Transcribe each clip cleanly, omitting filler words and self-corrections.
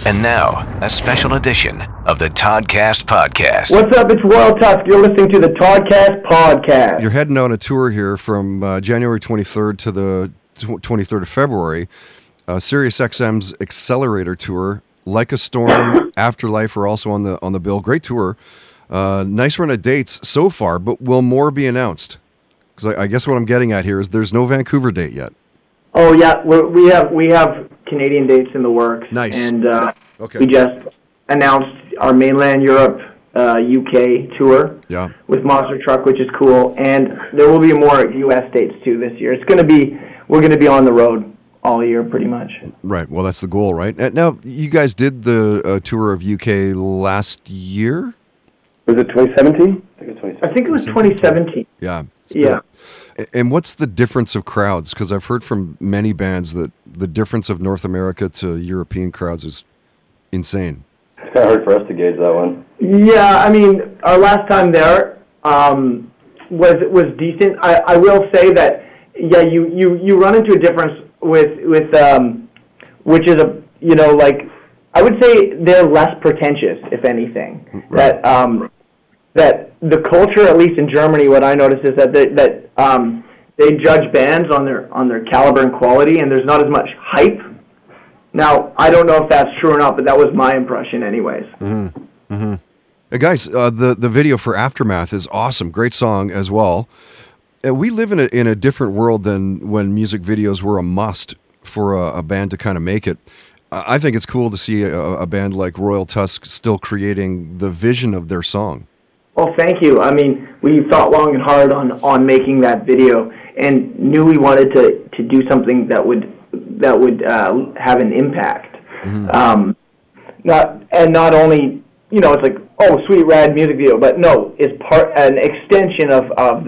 And now, a special edition of the Toddcast Podcast. What's up? It's Royal Tusk. You're listening to the Toddcast Podcast. You're heading on a tour here from January 23rd to the 23rd of February. SiriusXM's Accelerator Tour, Like a Storm, Afterlife are also on the bill. Great tour. Nice run of dates so far, but will more be announced? Because I guess what I'm getting at here is there's no Vancouver date yet. Oh yeah, we have Canadian dates in the works. Nice. And Okay. we just announced our mainland Europe, UK tour. Yeah. With Monster Truck, which is cool, and there will be more US dates too this year. We're gonna be on the road all year pretty much. Right. Well, that's the goal, right? Now, you guys did the tour of UK last year? Was it 2017? I think it was 2017. Yeah. Yeah. And what's the difference of crowds? Because I've heard from many bands that the difference of North America to European crowds is insane. It's kind of hard for us to gauge that one. Yeah, I mean, our last time there was decent. I will say that, yeah, you run into a difference with which is I would say they're less pretentious, if anything. Right. That the culture, at least in Germany, what I noticed is that they judge bands on their caliber and quality, and there's not as much hype. Now, I don't know if that's true or not, but that was my impression anyways. Mm-hmm. Mm-hmm. Hey guys, the video for Aftermath is awesome. Great song as well. We live in a different world than when music videos were a must for a band to kind of make it. I think it's cool to see a band like Royal Tusk still creating the vision of their song. Well, thank you. I mean, we thought long and hard on making that video, and knew we wanted to do something that would have an impact. Mm-hmm. Not only, it's like, oh, sweet rad music video, but no, it's an extension of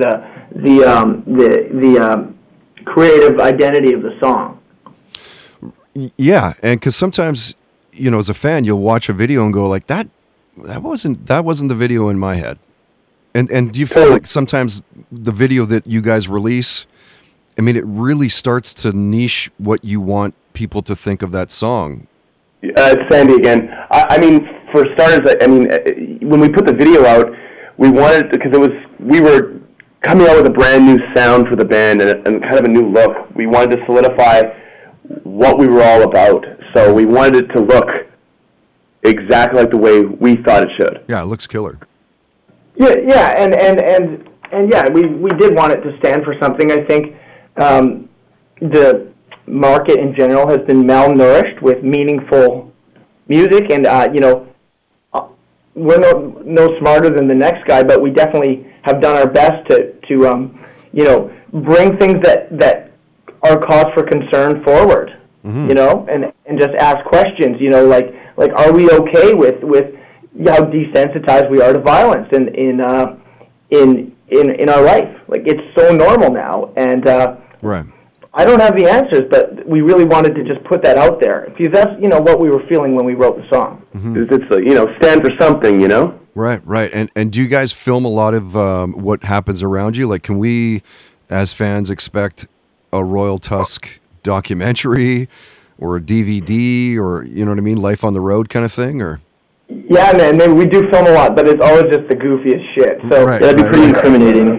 the creative identity of the song. Yeah, and because sometimes, as a fan, you'll watch a video and go like, that wasn't the video in my head. And do you feel like sometimes the video that you guys release, I mean, it really starts to niche what you want people to think of that song? It's Sandy again. I mean, for starters, when we put the video out, we wanted, because we were coming out with a brand new sound for the band and kind of a new look. We wanted to solidify what we were all about. So we wanted it to look exactly like the way we thought it should. Yeah, it looks killer. Yeah, and yeah, we did want it to stand for something. I think the market in general has been malnourished with meaningful music, and we're no smarter than the next guy, but we definitely have done our best to bring things that are cause for concern forward. Mm-hmm. And just ask questions. Like, are we okay with how desensitized we are to violence in our life? Like, it's so normal now, and right. I don't have the answers, but we really wanted to just put that out there, because that's what we were feeling when we wrote the song. Mm-hmm. It's stand for something, Right. And do you guys film a lot of what happens around you? Like, can we, as fans, expect a Royal Tusk documentary or a DVD, or Life on the Road kind of thing, or? Yeah, man, we do film a lot, but it's always just the goofiest shit, so that'd be pretty incriminating.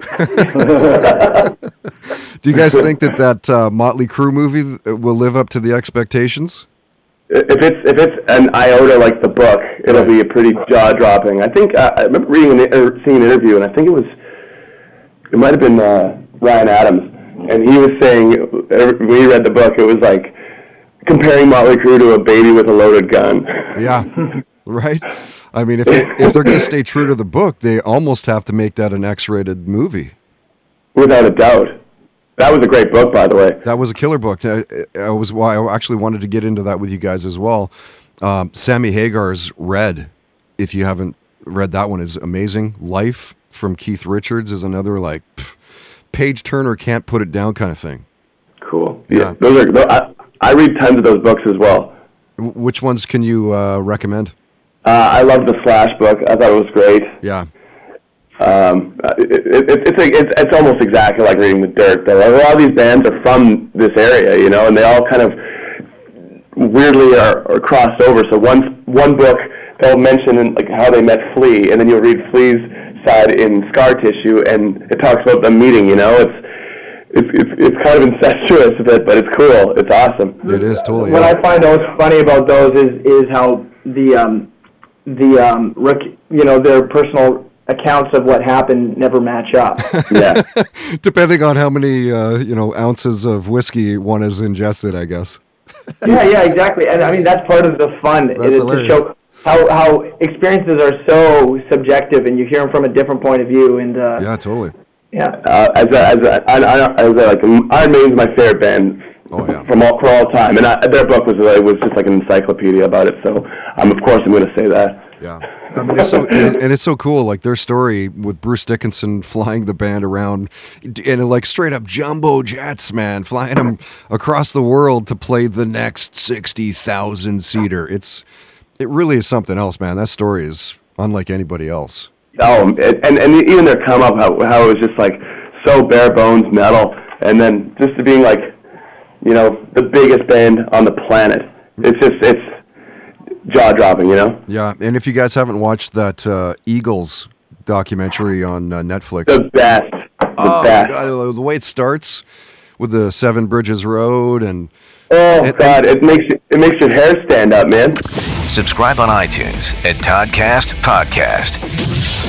Do you guys think that Motley Crue movie will live up to the expectations? If it's an iota like the book, it'll be a pretty jaw-dropping. I think I remember seeing an interview, and I think it might have been Ryan Adams, and he was saying, when he read the book, it was like comparing Motley Crue to a baby with a loaded gun. Yeah, right? I mean, if they're going to stay true to the book, they almost have to make that an X-rated movie. Without a doubt. That was a great book, by the way. That was a killer book. I was why I actually wanted to get into that with you guys as well. Sammy Hagar's Red, if you haven't read that one, is amazing. Life from Keith Richards is another, like, page turner, can't put it down kind of thing. Cool. Yeah. I read tons of those books as well. Which ones can you recommend? I love the Slash book. I thought it was great. Yeah. It's almost exactly like reading The Dirt, though. A lot of these bands are from this area, and they all kind of weirdly are crossed over. So one book they'll mention like how they met Flea, and then you'll read Flea's side in Scar Tissue, and it talks about them meeting. It's kind of incestuous a bit, but it's cool. It's awesome. It is totally. What I find most funny about those is how their personal accounts of what happened never match up. Yeah. Depending on how many ounces of whiskey one has ingested, I guess. Yeah, exactly. And I mean that's part of the fun That's is hilarious. to show how experiences are so subjective, and you hear them from a different point of view. And Yeah, totally. yeah. Iron Maiden's my favorite band for all time, and their book was just like an encyclopedia about it. So I'm going to say that. Yeah, I mean, it's so cool. Like their story with Bruce Dickinson flying the band around in like straight up jumbo jets, man, flying them across the world to play the next 60,000 seater. It really is something else, man. That story is unlike anybody else. Oh, and even their come up, how it was just like so bare bones metal, and then just being like, the biggest band on the planet. It's jaw dropping, Yeah, and if you guys haven't watched that Eagles documentary on Netflix, the best. Oh my God, the way it starts with the Seven Bridges Road and it makes your hair stand up, man. Subscribe on iTunes at Toddcast Podcast.